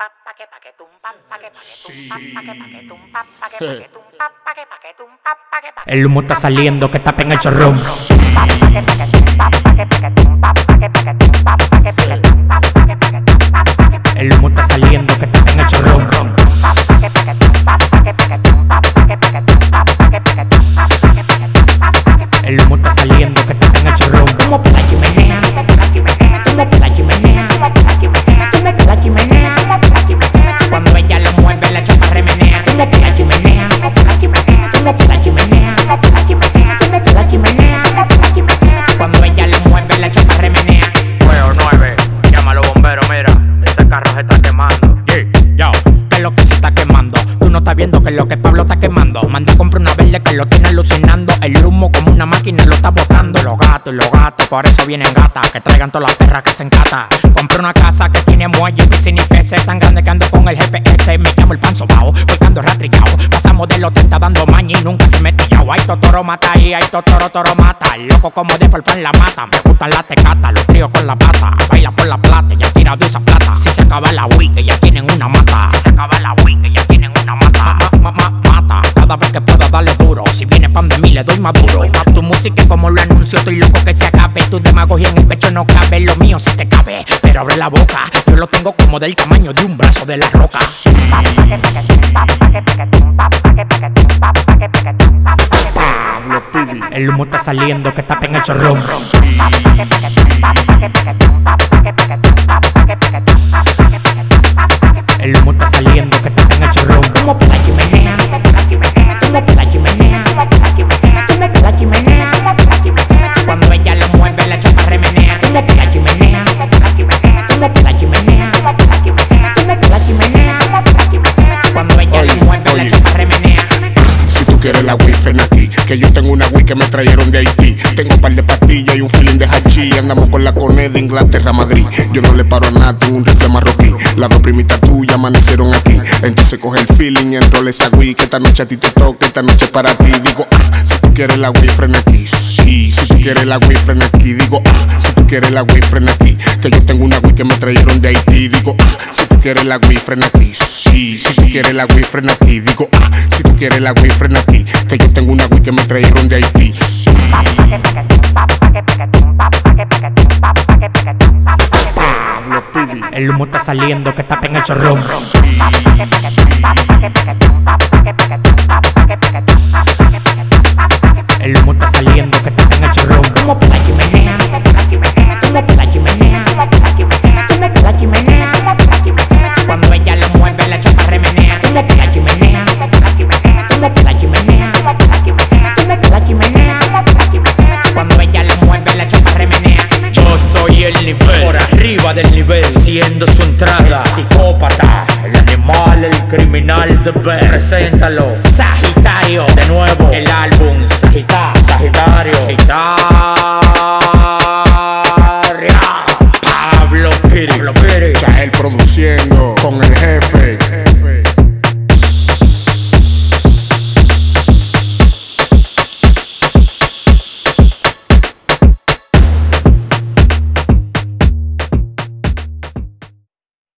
El humo está saliendo, que tapen el chorrón. El humo está saliendo, que tapen el chorrón. El humo está saliendo, que tapen el chorrón. Humo por la chimenea, humo por la chimenea, humo por la chimenea, humo por la chimenea, humo por la chimenea, humo por la chimenea. Cuando ella lo mueve, la chapa remenea. Humo por la chimenea, humo por la chimenea, humo por la chimenea, humo por la chimenea, humo por la chimenea, humo por la chimenea. Cuando ella lo mueve, la chapa remenea. 9, llama a los bomberos, mira, este carro se está quemando. Yo, que es lo que se está quemando. Tú no estás viendo que es lo que Pablo está quemando. Manda a comprar una verde que lo tiene alucinando. El humo como una máquina lo está botando. Los gatos, por eso vienen gatas. Que traigan todas las perras que se encata. Compré una casa que tiene muelle, piscina y peces. Tan grande que ando con el GPS. Me llamo el pan sobao, volcando rastrillao. Pasamos del 80 dando maña y nunca se me tillao. Hay totoro mata y hay toro mata. Loco como de Forfán la mata. Me gustan las tecatas, los tríos con la pata. Baila por la plata, ya tira de esa plata. Si se acaba la week, ya tienen una mata. Se acaba la week, ya tienen una mata. Mata, cada vez que pueda darle duro. Si viene pandemia le doy maduro. Tu música como lo anuncio, estoy loco que se acabe. Tu demagogia en el pecho no cabe, lo mío sí te cabe. Pero abre la boca, yo lo tengo como del tamaño de un brazo de la roca. El humo está saliendo, que tapen el chorrón. El humo está saliendo, que tapen el chorrón. Humo por la chimenea, humo por la chimenea, humo por la chimenea, humo por la chimenea, humo por la chimenea, humo por la chimenea. Cuando ella lo mueve, la chapa remenea. Humo por la chimenea, humo por la chimenea, humo por la chimenea, humo por la chimenea, humo por la chimenea, humo por la chimenea. Cuando ella lo mueve, la chapa remenea. Si tú quieres la Wii, ven aquí, que yo tengo una Wii que me trajeron de Haití. Tengo un par de pastillas y un feeling de hachí. Andamos con la cone de Inglaterra a Madrid. Yo no le paro a nada, tengo un rifle marroquí. Las dos primitas tuyas amanecieron aquí. Entonces coge el feeling y enrole esa Wii. Que esta noche a ti te toca, esta noche para ti. Digo, si tú quieres la Wii, frena aquí. Sí, si tú quieres la Wii, frena aquí. Digo, si tú quieres la Wii, frena aquí. Que yo tengo una Wii que me trajeron de Haití. Digo, si tú quieres la Wii, frena aquí. Sí, si tú quieres la Wii, frena aquí. Digo, si tú quieres la Wii, frena aquí. Que yo tengo una Wii que me trajeron de Haití. El humo está saliendo, que tapen el chorrón. El humo está saliendo, que tapen el chorrón. Humo por la chimenea, humo por la chimenea, humo por la chimenea, humo por la chimenea, humo por la chimenea, humo por la chimenea. Cuando ella lo mueve, la chapa remenea. Humo por la chimenea, humo por la chimenea, humo por la chimenea, humo por la chimenea, humo por la chimenea, humo por la chimenea. Cuando ella lo mueve, la chapa remenea. Yo soy el nivel, por arriba del nivel, siendo su entrada. Psicópata, el animal, el criminal de ver. Preséntalo, Sagitario, de nuevo, el álbum Sagitario. Sagitario.